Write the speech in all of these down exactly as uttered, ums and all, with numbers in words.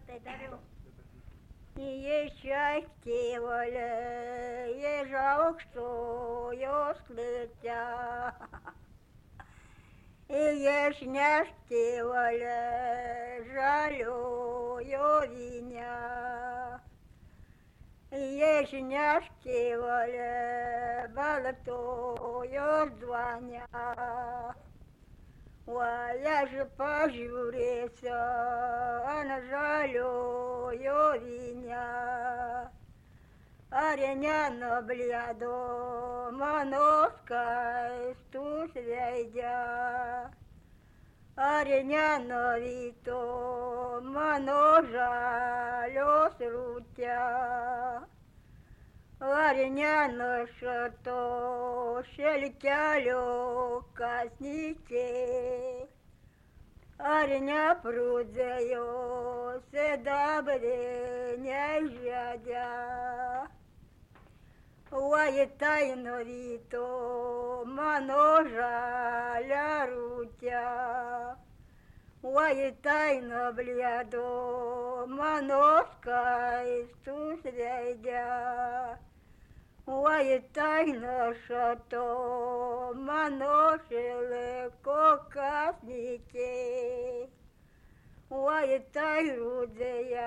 tai dariau. Ești știole, ești aukštu jos klėtė. Ești neštiole, žaliojo vyne. Ești neštiole, baltojo duone. O aš pažiūrėsiu ant žaliojo vyne. Ar nenublėdo mano skaistus veide, ar nenuvyto mano žalios rūtė, ar nenušato šilkelio kasnyčiai, ar neprūdėjo sidabrinė žiedė. Oi tai nuvyto mano žalią rūtę, oi tai nublėdo mano skaistus veide, oi tai nušato mano šiliko kasnyčiai, oi tai rudėja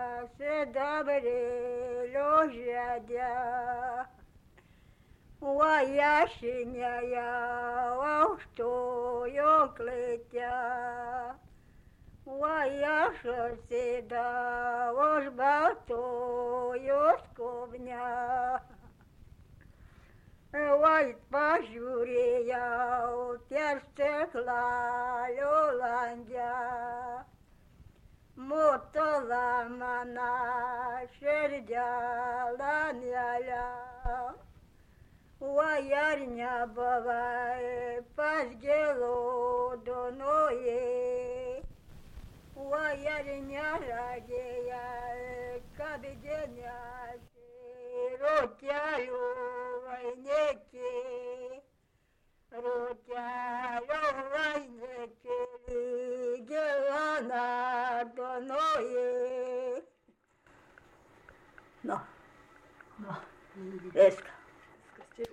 sidabrėlio žiedė. Oi aš nejau aukštojo klėtė, oi aš sėdau už baltojo skobne. Oi pažiūrėjau per stiklalio langę, motula mana širdelė mielė. Oi ar nebuvai pas Gelūdonojai, oi ar neragėjai, kad dienesi rūtelių vainikiai, rūtelių vainikiai Gelūdonojai. Nu, Nu, viskas.